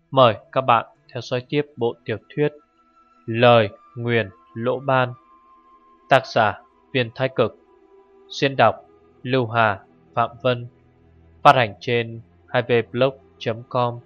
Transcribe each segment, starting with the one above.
Mời các bạn theo dõi tiếp bộ tiểu thuyết Lời Nguyền Lỗ Ban, tác giả Viên Thái Cực, xuyên đọc Lưu Hà, Phạm Vân, phát hành trên 2vblog.com.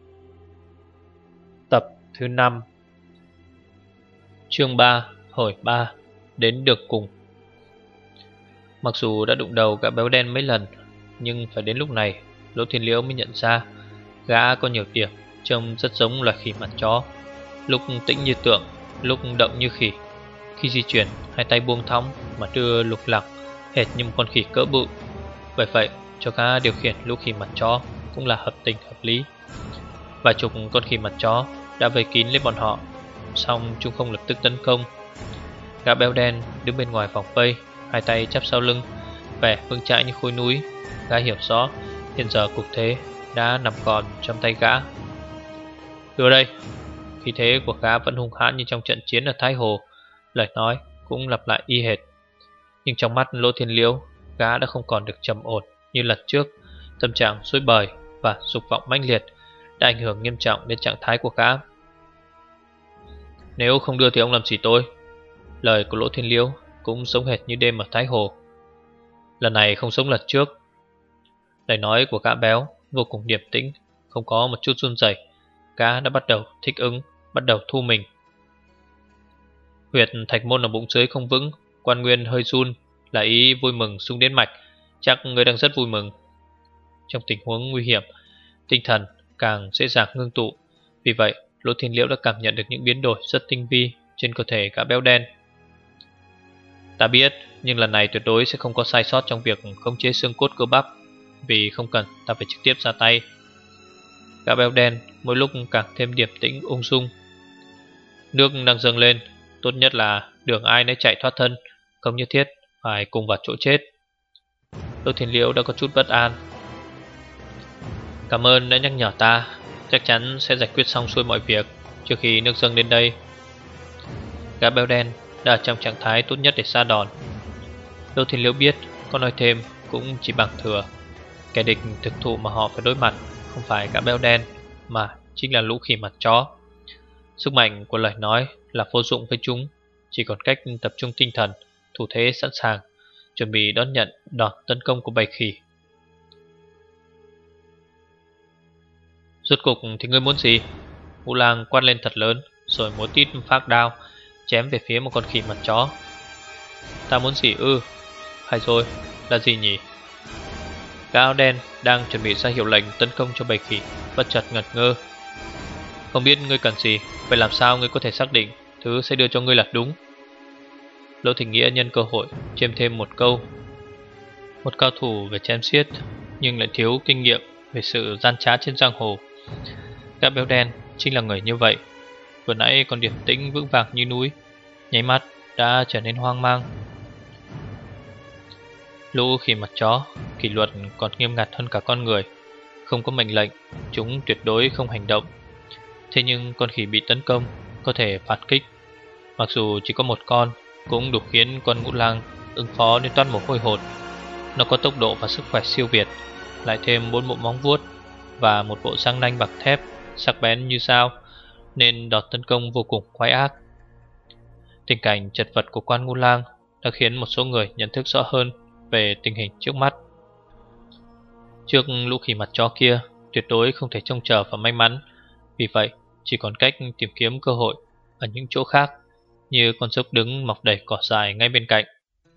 Tập thứ 5. Chương 3. Hồi 3. Đến được cùng. Mặc dù đã đụng đầu gã béo đen mấy lần, nhưng phải đến lúc này Lỗ Thiên Liễu mới nhận ra gã có nhiều điểm trông rất giống loài khỉ mặt chó. Lúc tĩnh như tượng, lúc động như khỉ. Khi di chuyển, hai tay buông thõng mà đưa lục lặc, hệt như một con khỉ cỡ bự. Bởi vậy, cho gã điều khiển lũ khỉ mặt chó cũng là hợp tình hợp lý. Vài chục con khỉ mặt chó đã vây kín lấy bọn họ, song chúng không lập tức tấn công. Gã béo đen đứng bên ngoài vòng vây, hai tay chắp sau lưng, vẻ vững chãi như khối núi. Gã hiểu rõ hiện giờ cục thế đã nằm còn trong tay gã. Đưa đây. Khí thế của gã vẫn hung hãn như trong trận chiến ở Thái Hồ, lời nói cũng lặp lại y hệt. Nhưng trong mắt Lỗ Thiên Liễu, gã đã không còn được trầm ổn như lần trước. Tâm trạng rối bời và dục vọng mãnh liệt đã ảnh hưởng nghiêm trọng đến trạng thái của gã. Nếu không đưa thì ông làm gì tôi? Lời của Lỗ Thiên Liễu cũng giống hệt như đêm ở Thái Hồ. Lần này không giống lần trước. Lời nói của gã béo vô cùng điềm tĩnh, không có một chút run rẩy. Gã đã bắt đầu thích ứng, bắt đầu thu mình. Huyệt thạch môn ở bụng dưới không vững, quan nguyên hơi run, là ý vui mừng xung đến mạch. Chắc ngươi đang rất vui mừng. Trong tình huống nguy hiểm, tinh thần càng dễ dàng ngưng tụ. Vì vậy, Lỗ Thiên Liễu đã cảm nhận được những biến đổi rất tinh vi trên cơ thể gã béo đen. Ta biết, nhưng lần này tuyệt đối sẽ không có sai sót trong việc khống chế xương cốt cơ bắp, vì không cần ta phải trực tiếp ra tay. Gã béo đen mỗi lúc càng thêm điềm tĩnh ung dung. Nước đang dâng lên, tốt nhất là đường ai nấy chạy thoát thân, không nhất thiết phải cùng vào chỗ chết. Lỗ Thiên Liễu đã có chút bất an. Cảm ơn đã nhắc nhở ta, chắc chắn sẽ giải quyết xong xuôi mọi việc trước khi nước dâng đến đây. Gã béo đen đã ở trong trạng thái tốt nhất để sa đòn. Lỗ Thiên Liễu biết có nói thêm cũng chỉ bằng thừa. Kẻ địch thực thụ mà họ phải đối mặt không phải gã béo đen, mà chính là lũ khỉ mặt chó. Sức mạnh của lời nói là vô dụng với chúng, chỉ còn cách tập trung tinh thần, thủ thế sẵn sàng, chuẩn bị đón nhận đòn tấn công của bầy khỉ. Rốt cục thì ngươi muốn gì? Ngũ Lang quát lên thật lớn, rồi múa tít phác đao chém về phía một con khỉ mặt chó. Ta muốn gì ư? Hay rồi, là gì nhỉ? Gã áo đen đang chuẩn bị ra hiệu lệnh tấn công cho bầy khỉ bất chợt ngẩn ngơ. Không biết ngươi cần gì, vậy làm sao ngươi có thể xác định thứ sẽ đưa cho ngươi là đúng? Lỗ Thịnh Nghĩa nhân cơ hội chêm thêm một câu. Một cao thủ về chém xiết, nhưng lại thiếu kinh nghiệm về sự gian trá trên giang hồ. Gã béo đen chính là người như vậy. Vừa nãy còn điềm tĩnh vững vàng như núi, nháy mắt đã trở nên hoang mang. Lũ khỉ mặt chó, kỷ luật còn nghiêm ngặt hơn cả con người. Không có mệnh lệnh, chúng tuyệt đối không hành động. Thế nhưng con khỉ bị tấn công có thể phản kích. Mặc dù chỉ có một con, cũng đủ khiến con Ngũ Lang ứng phó đến toát mồ hôi hột. Nó có tốc độ và sức khỏe siêu việt, lại thêm 4 bộ móng vuốt và một bộ răng nanh bằng thép sắc bén như dao, nên đòn tấn công vô cùng quái ác. Tình cảnh chật vật của quan Ngũ Lang đã khiến một số người nhận thức rõ hơn về tình hình trước mắt. Trước lũ khỉ mặt chó kia, tuyệt đối không thể trông chờ vào may mắn. Vì vậy, chỉ còn cách tìm kiếm cơ hội ở những chỗ khác, như con dốc đứng mọc đầy cỏ dài ngay bên cạnh.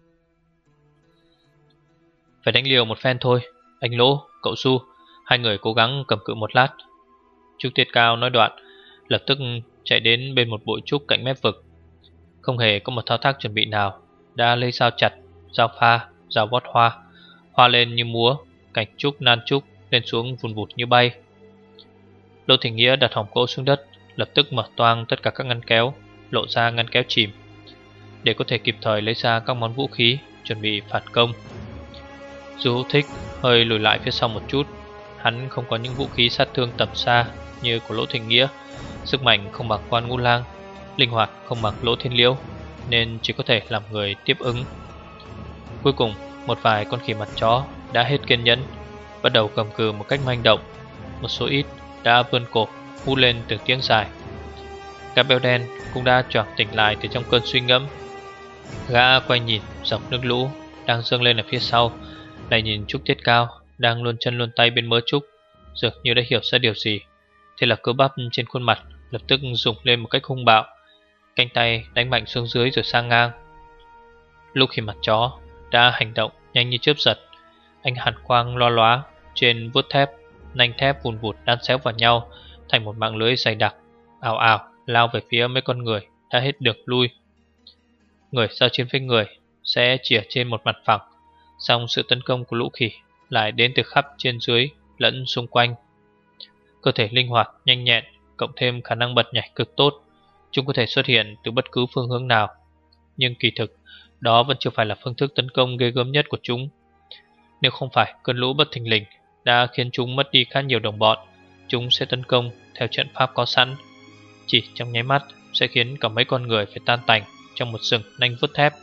Phải đánh liều một phen thôi. Anh Lỗ, cậu Du, hai người cố gắng cầm cự một lát. Trúc Tiết Cao nói đoạn, lập tức chạy đến bên một bụi trúc cạnh mép vực. Không hề có một thao tác chuẩn bị nào, đã lấy dao chặt, dao pha, dao vót hoa, hoa lên như múa, cành trúc nan trúc lên xuống vùn vụt như bay. Lỗ Thịnh Nghĩa đặt hòm gỗ xuống đất, lập tức mở toang tất cả các ngăn kéo, lộ ra ngăn kéo chìm, để có thể kịp thời lấy ra các món vũ khí chuẩn bị phản công. Du Hữu Thích hơi lùi lại phía sau một chút. Hắn không có những vũ khí sát thương tầm xa như của Lỗ Thịnh Nghĩa, sức mạnh không bằng quan Ngũ Lang, linh hoạt không bằng Lỗ Thiên Liễu, nên chỉ có thể làm người tiếp ứng. Cuối cùng, một vài con khỉ mặt chó đã hết kiên nhẫn, bắt đầu cầm cự một cách manh động. Một số ít đã vươn cổ hú lên từng tiếng dài. Gã béo đen cũng đã choàng tỉnh lại từ trong cơn suy ngẫm. Gã quay nhìn dọc nước lũ đang dâng lên ở phía sau, lại nhìn Trúc Tiết Cao đang luồn chân luồn tay bên mớ trúc, dường như đã hiểu ra điều gì. Thế là cơ bắp trên khuôn mặt lập tức rụng lên một cách hung bạo, cánh tay đánh mạnh xuống dưới rồi sang ngang. Lúc khi mặt chó đã hành động nhanh như chớp giật, ánh hàn quang loa lóa trên vuốt thép, nanh thép vùn vụt đan xéo vào nhau thành một mạng lưới dày đặc, ào ào lao về phía mấy con người đã hết đường lui. Người giao chiến với người sẽ chỉ ở trên một mặt phẳng, song sự tấn công của lũ khỉ lại đến từ khắp trên dưới lẫn xung quanh. Cơ thể linh hoạt, nhanh nhẹn, cộng thêm khả năng bật nhảy cực tốt, chúng có thể xuất hiện từ bất cứ phương hướng nào. Nhưng kỳ thực, đó vẫn chưa phải là phương thức tấn công ghê gớm nhất của chúng. Nếu không phải cơn lũ bất thình lình đã khiến chúng mất đi khá nhiều đồng bọn, chúng sẽ tấn công theo trận pháp có sẵn. Chỉ trong nháy mắt sẽ khiến cả mấy con người phải tan tành trong một rừng nanh vuốt thép.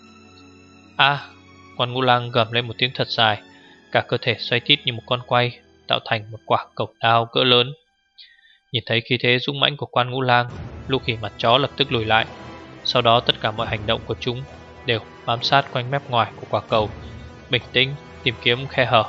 Con ngũ lang gầm lên một tiếng thật dài, cả cơ thể xoay tít như một con quay, tạo thành một quả cầu đao cỡ lớn. Nhìn thấy khí thế dũng mãnh của quan ngũ lang, lũ khỉ mặt chó lập tức lùi lại. Sau đó tất cả mọi hành động của chúng đều bám sát quanh mép ngoài của quả cầu, bình tĩnh tìm kiếm khe hở.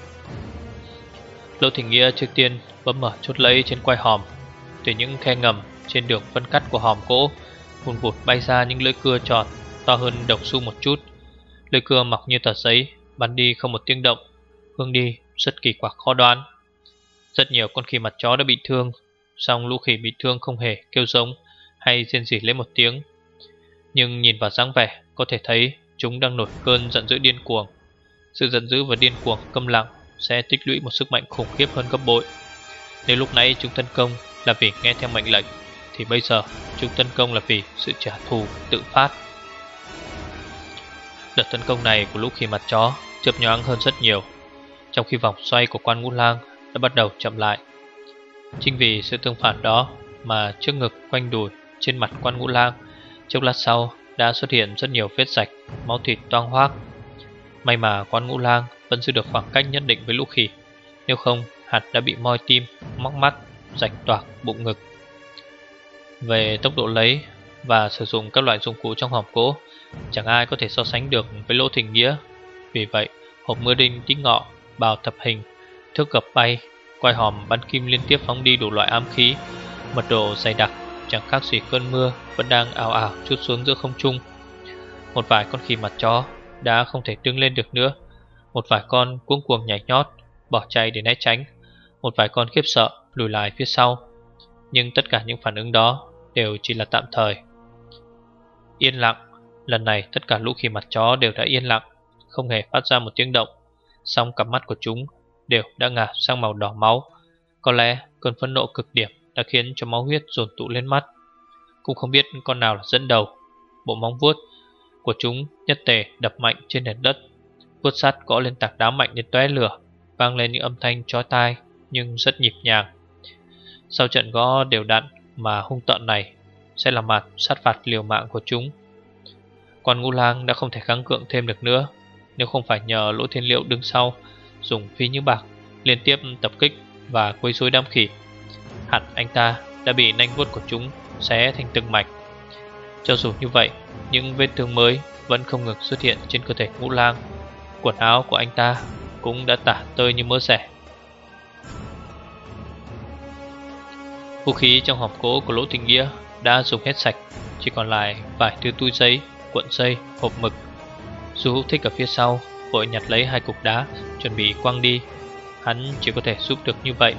Lỗ Thịnh Nghĩa trước tiên bấm mở chốt lấy trên quai hòm. Từ những khe ngầm trên đường phân cắt của hòm gỗ vùn vụt bay ra những lưỡi cưa tròn to hơn đồng xu một chút. Lưỡi cưa mọc như tờ giấy, bắn đi không một tiếng động, hướng đi rất kỳ quặc khó đoán. Rất nhiều con khỉ mặt chó đã bị thương, song lũ khỉ bị thương không hề kêu giống hay rên rỉ lên một tiếng. Nhưng nhìn vào dáng vẻ có thể thấy chúng đang nổi cơn giận dữ điên cuồng. Sự giận dữ và điên cuồng câm lặng sẽ tích lũy một sức mạnh khủng khiếp hơn gấp bội. Nếu lúc nãy chúng tấn công là vì nghe theo mệnh lệnh, thì bây giờ chúng tấn công là vì sự trả thù tự phát. Đợt tấn công này của lũ khỉ mặt chó chớp nhoáng hơn rất nhiều, trong khi vòng xoay của quan ngũ lang đã bắt đầu chậm lại. Chính vì sự tương phản đó mà trước ngực, quanh đùi, trên mặt quan ngũ lang chốc lát sau đã xuất hiện rất nhiều vết rạch, máu thịt toang hoác. May mà quan ngũ lang vẫn giữ được khoảng cách nhất định với lũ khỉ, nếu không hạt đã bị moi tim, móc mắt, rạch toạc bụng ngực. Về tốc độ lấy và sử dụng các loại dụng cụ trong hòm gỗ, chẳng ai có thể so sánh được với Lỗ Thịnh Nghĩa. Vì vậy, hộp mưa đinh tí ngọ, bào thập hình, thước gập bay, quai hòm bắn kim liên tiếp phóng đi đủ loại ám khí, mật độ dày đặc, chẳng khác gì cơn mưa vẫn đang ào ào trút xuống giữa không trung. Một vài con khỉ mặt chó đã không thể đứng lên được nữa, một vài con cuống cuồng nhảy nhót, bỏ chạy để né tránh, một vài con khiếp sợ lùi lại phía sau. Nhưng tất cả những phản ứng đó đều chỉ là tạm thời. Yên lặng. Lần này tất cả lũ khỉ mặt chó đều đã yên lặng, không hề phát ra một tiếng động. Song cặp mắt của chúng đều đã ngả sang màu đỏ máu. Có lẽ cơn phẫn nộ cực điểm đã khiến cho máu huyết dồn tụ lên mắt. Cũng không biết con nào là dẫn đầu. Bộ móng vuốt của chúng nhất tề đập mạnh trên nền đất, vuốt sắt gõ lên tảng đá mạnh đến tóe lửa, vang lên những âm thanh chói tai nhưng rất nhịp nhàng. Sau trận gõ đều đặn mà hung tợn này sẽ là màn sát phạt liều mạng của chúng. Quan ngũ lang đã không thể kháng cự thêm được nữa. Nếu không phải nhờ Lỗ Thiên Liệu đứng sau dùng phi như bạc liên tiếp tập kích và quấy rối đám khỉ, hẳn anh ta đã bị nanh vuốt của chúng xé thành từng mảnh. Cho dù như vậy, những vết thương mới vẫn không ngừng xuất hiện trên cơ thể ngũ lang. Quần áo của anh ta cũng đã tả tơi như mỡ rẻ. Vũ khí trong hòm gỗ của Lỗ Thịnh Nghĩa đã dùng hết sạch, chỉ còn lại vài thứ túi giấy, cuộn dây, hộp mực. Du Hữu Thích ở phía sau vội nhặt lấy hai cục đá chuẩn bị quăng đi. Hắn chỉ có thể giúp được như vậy.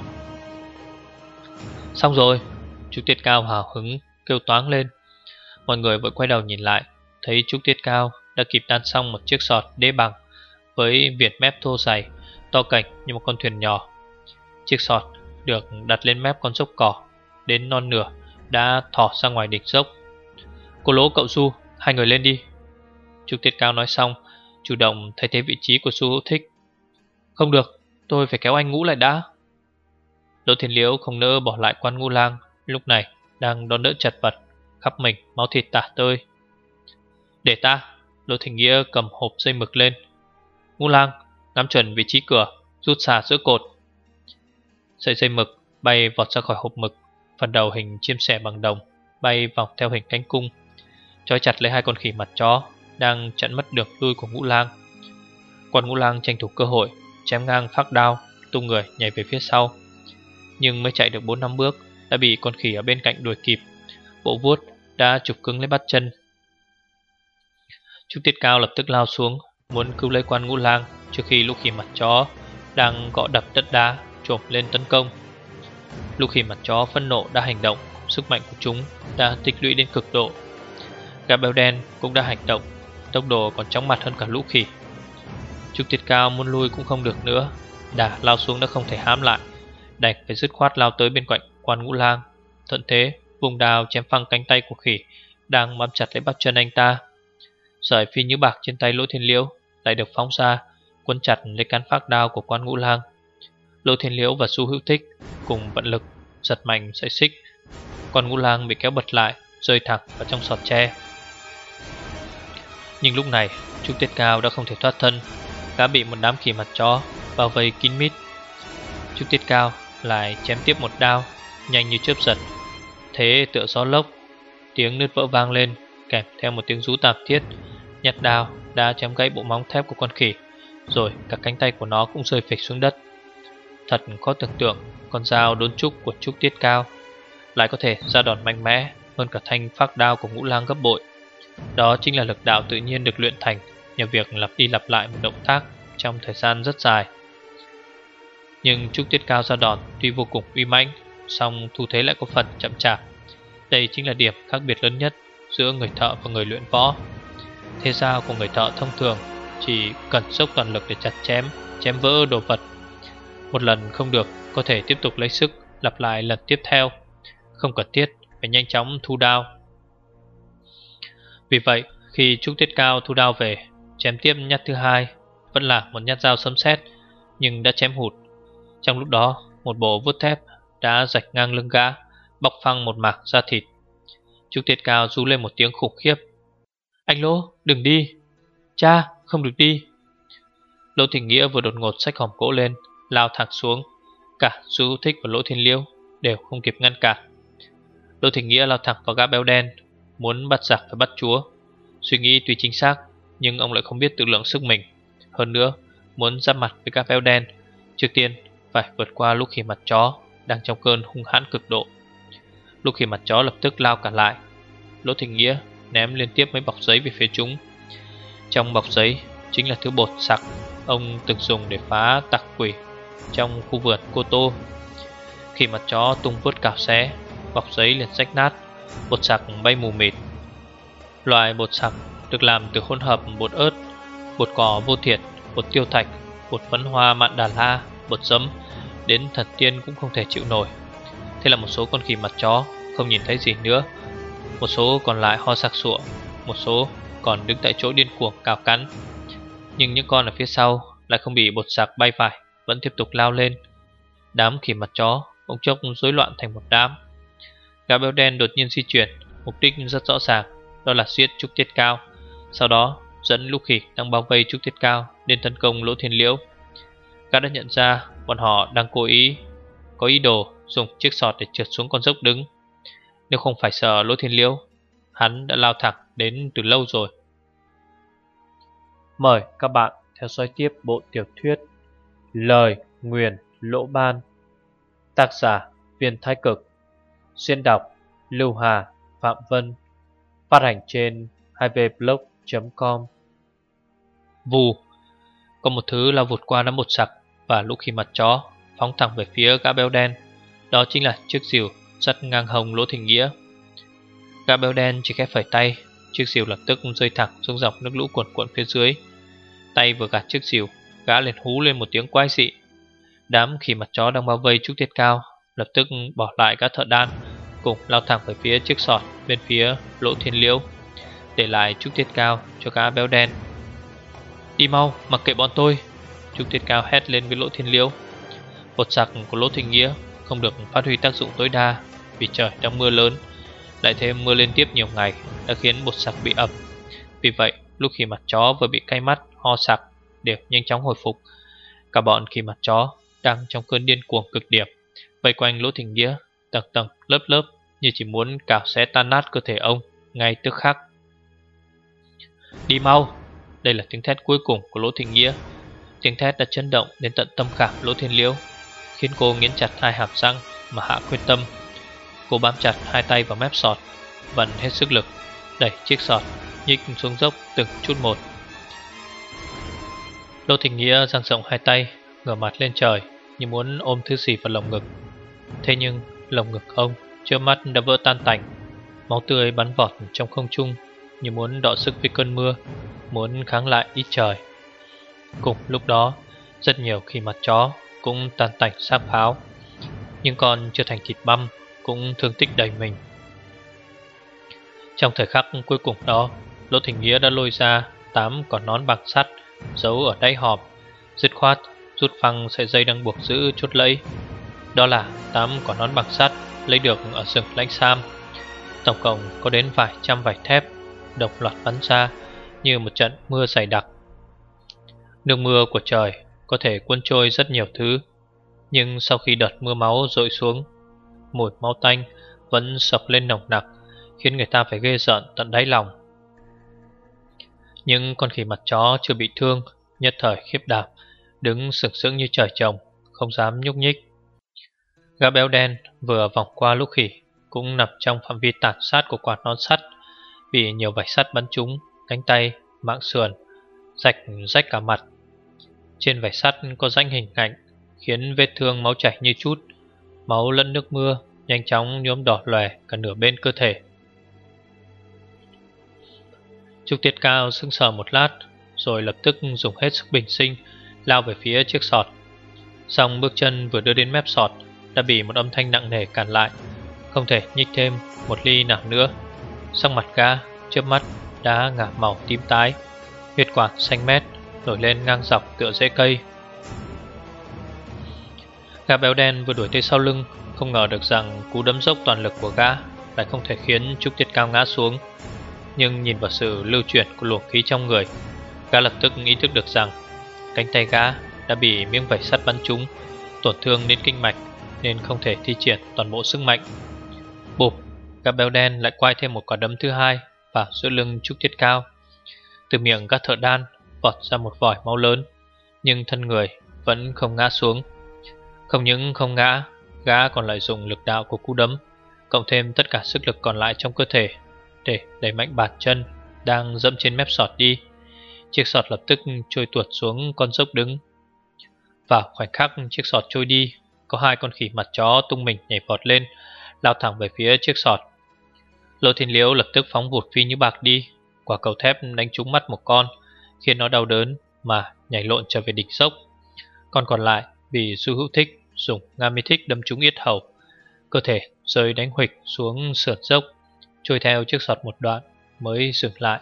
Xong rồi, Trúc Tiết Cao hào hứng kêu toáng lên. Mọi người vội quay đầu nhìn lại, thấy Trúc Tiết Cao đã kịp đan xong một chiếc sọt đế bằng với viền mép thô dày, to cành như một con thuyền nhỏ. Chiếc sọt được đặt lên mép con dốc cỏ, đến non nửa đã thò ra ngoài đỉnh dốc. Cô Lỗ, cậu Du, hai người lên đi. Trúc Tiết Cao nói xong, chủ động thay thế vị trí của Du Hữu Thích. Không được, tôi phải kéo anh Ngũ lại đã. Lỗ Thiên Liễu không nỡ bỏ lại quan ngũ lang, lúc này đang đón đỡ chật vật, khắp mình máu thịt tả tơi. Để ta. Lỗ Thịnh Nghĩa cầm hộp dây mực lên. Ngũ lang, ngắm chuẩn vị trí cửa, rút xà giữa cột. Sợi dây mực bay vọt ra khỏi hộp mực, phần đầu hình chim sẻ bằng đồng bay vòng theo hình cánh cung, trói chặt lấy hai con khỉ mặt chó đang chặn mất đường lui của Ngũ Lang. Quan Ngũ Lang tranh thủ cơ hội chém ngang phác đao, tung người nhảy về phía sau, nhưng mới chạy được 4-5 bước đã bị con khỉ ở bên cạnh đuổi kịp. Bộ vuốt đã chụp cứng lấy bắp chân. Trúc Tiết Cao lập tức lao xuống, muốn cứu lấy Quan Ngũ Lang trước khi lũ khỉ mặt chó đang gõ đập đất đá trồm lên tấn công. Lũ khỉ mặt chó phẫn nộ đã hành động, sức mạnh của chúng đã tích lũy đến cực độ. Gã béo đen cũng đã hành động, tốc độ còn chóng mặt hơn cả lũ khỉ. Trúc Tiết Cao muốn lui cũng không được nữa, đà lao xuống đã không thể hãm lại, đành phải dứt khoát lao tới bên cạnh Quan Ngũ Lang, thuận thế vùng đao chém phăng cánh tay của khỉ đang bám chặt lấy bắp chân anh ta. Sợi phi như bạc trên tay Lỗ Thiên Liễu lại được phóng ra, quấn chặt lấy cán phác đao của Quan Ngũ Lang. Lỗ Thiên Liễu và Xu Hữu Thích cùng vận lực giật mạnh sợi xích. Quan Ngũ Lang bị kéo bật lại, rơi thẳng vào trong sọt tre. Nhưng lúc này Trúc Tiết Cao đã không thể thoát thân, gã bị một đám khỉ mặt chó bao vây kín mít. Trúc Tiết Cao lại chém tiếp một đao, nhanh như chớp giật, thế tựa gió lốc, tiếng nứt vỡ vang lên kèm theo một tiếng rú tạp thiết. Nhát đao đã chém gãy bộ móng thép của con khỉ, rồi cả cánh tay của nó cũng rơi phịch xuống đất. Thật khó tưởng tượng, con dao đốn trúc của Trúc Tiết Cao lại có thể ra đòn mạnh mẽ hơn cả thanh phác đao của Ngũ Lang gấp bội. Đó chính là lực đạo tự nhiên được luyện thành nhờ việc lặp đi lặp lại một động tác trong thời gian rất dài. Nhưng Trúc Tiết Cao ra đòn tuy vô cùng uy mãnh, song thủ thế lại có phần chậm chạp. Đây chính là điểm khác biệt lớn nhất giữa người thợ và người luyện võ. Thế dao của người thợ thông thường chỉ cần dốc toàn lực để chém vỡ đồ vật. Một lần không được, có thể tiếp tục lấy sức lặp lại lần tiếp theo, không cần thiết phải nhanh chóng thu đao. Vì vậy, khi Trúc Tiết Cao thu đao về, chém tiếp nhát thứ hai, vẫn là một nhát dao sấm sét, nhưng đã chém hụt. Trong lúc đó, một bộ vuốt thép đã rạch ngang lưng gã, bọc phăng một mảng da thịt. Trúc Tiết Cao rú lên một tiếng khủng khiếp: "Anh Lỗ, đừng đi! Cha, không được đi!" Lỗ Thịnh Nghĩa vừa đột ngột xách hòm gỗ lên, lao thẳng xuống. Cả Xu Hữu Thích và Lỗ Thiên Liễu đều không kịp ngăn cản. Lỗ Thịnh Nghĩa lao thẳng vào gã béo đen, muốn bắt giặc phải bắt chúa. Suy nghĩ tuy chính xác, nhưng ông lại không biết tự lượng sức mình. Hơn nữa, muốn giáp mặt với gã béo đen, trước tiên phải vượt qua lũ khỉ mặt chó đang trong cơn hung hãn cực độ. Lũ khỉ mặt chó lập tức lao cả lại. Lỗ Thịnh Nghĩa ném liên tiếp mấy bọc giấy về phía chúng. Trong bọc giấy chính là thứ bột sặc ông từng dùng để phá tặc quỷ trong khu vườn Cô Tô. Khi mặt chó tung vớt cào xé, bọc giấy liền rách nát, bột sặc bay mù mịt. Loại bột sặc được làm từ hỗn hợp bột ớt, bột cỏ vô thiệt, bột tiêu thạch, bột phấn hoa mạn Đà La, bột giấm, đến thần tiên cũng không thể chịu nổi. Thế là một số con khỉ mặt chó không nhìn thấy gì nữa, một số còn lại ho sặc sụa, một số còn đứng tại chỗ điên cuồng cào cắn. Nhưng những con ở phía sau lại không bị bột sặc bay phải, vẫn tiếp tục lao lên. Đám khỉ mặt chó bỗng chốc rối loạn thành một đám. Gã béo đen đột nhiên di chuyển, mục đích rất rõ ràng, đó là giết Trúc Tiết Cao, sau đó dẫn lũ khỉ đang bao vây Trúc Tiết Cao đến tấn công Lỗ Thiên Liễu. Gã đã nhận ra bọn họ đang có ý đồ dùng chiếc sọt để trượt xuống con dốc đứng. Nếu không phải sợ Lỗ Thiên Liễu, hắn đã lao thẳng đến từ lâu rồi. Mời các bạn theo dõi tiếp bộ tiểu thuyết Lời Nguyền Lỗ Ban, tác giả Viên Thái Cực, xuyên đọc Lưu Hà, Phạm Vân, phát hành trên 2vblog.com. Vù, có một thứ lao vụt qua đám bột sặc và lũ khỉ mặt chó, phóng thẳng về phía gã béo đen. Đó chính là chiếc rìu sắt ngang hông Lỗ Thịnh Nghĩa. Gã béo đen chỉ khẽ phẩy tay, chiếc rìu lập tức rơi thẳng xuống dòng nước lũ cuồn cuộn phía dưới. Tay vừa gạt chiếc rìu, gã liền hú lên một tiếng quái dị. Đám khỉ mặt chó đang bao vây Trúc Tiết Cao lập tức bỏ lại gã thợ đan, cùng lao thẳng về phía chiếc sọt bên phía Lỗ Thiên Liễu, để lại Trúc Tiết Cao cho gã béo đen. "Đi mau, mặc kệ bọn tôi!" Trúc Tiết Cao hét lên với Lỗ Thiên Liễu. Bột sặc của Lỗ Thịnh Nghĩa không được phát huy tác dụng tối đa, vì trời đang mưa lớn, lại thêm mưa liên tiếp nhiều ngày đã khiến bột sặc bị ẩm. Vì vậy, lúc khỉ mặt chó vừa bị cay mắt, ho sặc đều nhanh chóng hồi phục. Cả bọn khỉ mặt chó đang trong cơn điên cuồng cực điểm, vây quanh Lỗ Thịnh Nghĩa, tầng tầng lớp lớp, như chỉ muốn cào xé tan nát cơ thể ông ngay tức khắc. Đi mau! Đây là tiếng thét cuối cùng của Lỗ Thịnh Nghĩa. Tiếng thét đã chấn động đến tận tâm khảm Lỗ Thiên Liễu, khiến cô nghiến chặt hai hàm răng mà hạ quyết tâm. Cô bám chặt hai tay vào mép sọt, vặn hết sức lực đẩy chiếc sọt nhích xuống dốc từng chút một. Lỗ Thịnh Nghĩa dang rộng hai tay, ngửa mặt lên trời như muốn ôm thứ gì vào lồng ngực. Thế nhưng lồng ngực ông chớp mắt đã vỡ tan tành, máu tươi bắn vọt trong không trung như muốn đọ sức với cơn mưa, muốn kháng lại ít trời. Cùng lúc đó, rất nhiều khi mặt chó cũng tan tành xác pháo, nhưng còn chưa thành thịt băm cũng thương tích đầy mình. Trong thời khắc cuối cùng đó, Lỗ Thịnh Nghĩa đã lôi ra 8 con nón bằng sắt giấu ở đáy hòm, dứt khoát rút phăng sợi dây đang buộc giữ chốt lẫy. Đó là 8 con nón bằng sắt lấy được ở rừng Lãnh Sam. Tổng cộng có đến vài trăm vạch thép đồng loạt bắn ra như một trận mưa dày đặc. Nước mưa của trời có thể cuốn trôi rất nhiều thứ, nhưng sau khi đợt mưa máu dội xuống, mùi máu tanh vẫn sộc lên nồng nặc, khiến người ta phải ghê rợn tận đáy lòng. Nhưng con khỉ mặt chó chưa bị thương, nhất thời khiếp đảm, đứng sừng sững như trời trồng, không dám nhúc nhích. Gã béo đen vừa vòng qua lũ khỉ cũng nằm trong phạm vi tàn sát của quả nón sắt, bị nhiều vạch sắt bắn trúng cánh tay, mãng sườn, rạch rách cả mặt. Trên vạch sắt có rãnh hình ảnh, khiến vết thương máu chảy như chút, máu lẫn nước mưa nhanh chóng nhuốm đỏ lòe cả nửa bên cơ thể. Trúc Tiết Cao sững sờ một lát, rồi lập tức dùng hết sức bình sinh lao về phía chiếc sọt. Song bước chân vừa đưa đến mép sọt đã bị một âm thanh nặng nề cản lại, không thể nhích thêm một ly nào nữa. Sắc mặt gã chớp mắt đã ngả màu tím tái, huyết quản xanh mét nổi lên ngang dọc tựa rễ cây. Gã béo đen vừa đuổi tới sau lưng, không ngờ được rằng cú đấm dốc toàn lực của gã lại không thể khiến Trúc Tiết Cao ngã xuống. Nhưng nhìn vào sự lưu chuyển của luồng khí trong người, gã lập tức ý thức được rằng cánh tay gã đã bị miếng vảy sắt bắn trúng, tổn thương đến kinh mạch, nên không thể thi triển toàn bộ sức mạnh. Bụp, gã béo đen lại quay thêm một quả đấm thứ hai vào giữa lưng Trúc Tiết Cao. Từ miệng gã thợ đan vọt ra một vòi máu lớn, nhưng thân người vẫn không ngã xuống. Không những không ngã, gã còn lại dùng lực đạo của cú đấm cộng thêm tất cả sức lực còn lại trong cơ thể để đẩy mạnh bàn chân đang dẫm trên mép sọt đi. Chiếc sọt lập tức trôi tuột xuống con dốc đứng. Vào khoảnh khắc chiếc sọt trôi đi, có hai con khỉ mặt chó tung mình nhảy vọt lên, lao thẳng về phía chiếc sọt. Lỗ Thiên Liễu lập tức phóng vụt phi như bạc đi. Quả cầu thép đánh trúng mắt một con, khiến nó đau đớn mà nhảy lộn trở về đỉnh dốc. Con còn lại bị Du Hữu Thích dùng Nga Mi Thích đâm trúng yết hầu, cơ thể rơi đánh huỵch xuống sườn dốc, trôi theo chiếc sọt một đoạn mới dừng lại.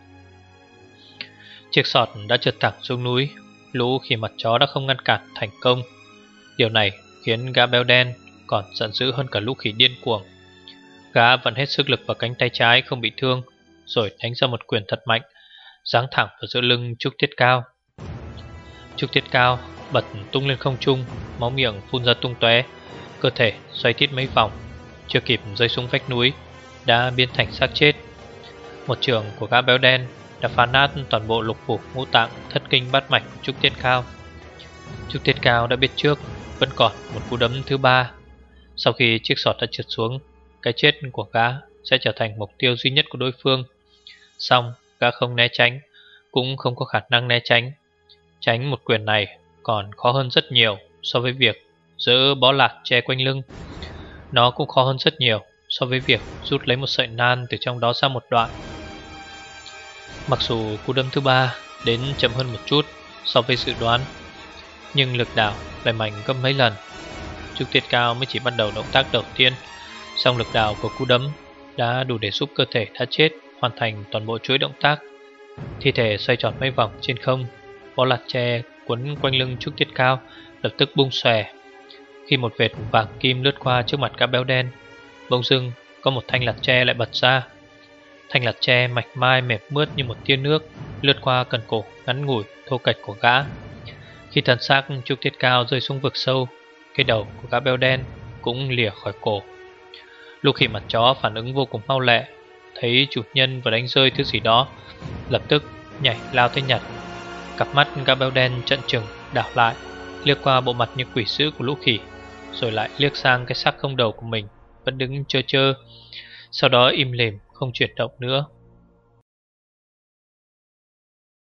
Chiếc sọt đã trượt thẳng xuống núi, lũ khỉ mặt chó đã không ngăn cản thành công. Điều này khiến gã béo đen còn giận dữ hơn cả lũ khỉ điên cuồng. Gã vẫn hết sức lực vào cánh tay trái không bị thương, rồi đánh ra một quyền thật mạnh, giáng thẳng vào giữa lưng Trúc Tiết Cao. Trúc Tiết Cao bật tung lên không trung, máu miệng phun ra tung tóe, cơ thể xoay tít mấy vòng, chưa kịp rơi xuống vách núi đã biến thành xác chết. Một trường của gã béo đen đã phá nát toàn bộ lục phủ ngũ tạng thất kinh bát mạch của Trúc Tiết Cao. Trúc Tiết Cao đã biết trước vẫn còn một cú đấm thứ ba. Sau khi chiếc sọt đã trượt xuống, cái chết của gã sẽ trở thành mục tiêu duy nhất của đối phương. Song gã không né tránh, cũng không có khả năng né tránh. Tránh một quyền này còn khó hơn rất nhiều so với việc giữ bó lạc che quanh lưng. Nó cũng khó hơn rất nhiều so với việc rút lấy một sợi nan từ trong đó ra một đoạn. Mặc dù cú đâm thứ ba đến chậm hơn một chút so với dự đoán, nhưng lực đạo lại mạnh gấp mấy lần. Trúc Tiết Cao mới chỉ bắt đầu động tác đầu tiên, song lực đạo của cú đấm đã đủ để giúp cơ thể đã chết hoàn thành toàn bộ chuỗi động tác. Thi thể xoay tròn mấy vòng trên không, bó lạt tre quấn quanh lưng Trúc Tiết Cao lập tức bung xòe. Khi một vệt vàng kim lướt qua trước mặt gã béo đen, bỗng dưng có một thanh lạt tre lại bật ra. Thanh lạt tre mạch mai mềm mướt như một tia nước lướt qua cần cổ ngắn ngủi thô kệch của gã. Khi thân xác Trúc Tiết Cao rơi xuống vực sâu, cái đầu của gã béo đen cũng lìa khỏi cổ. Lúc khi mặt chó phản ứng vô cùng mau lẹ, thấy chủ nhân vừa đánh rơi thứ gì đó, lập tức nhảy lao tới nhặt. Cặp mắt gã béo đen trợn trừng đảo lại, liếc qua bộ mặt như quỷ sứ của lũ khỉ, rồi lại liếc sang cái xác không đầu của mình vẫn đứng trơ trơ. Sau đó im lìm không chuyển động nữa.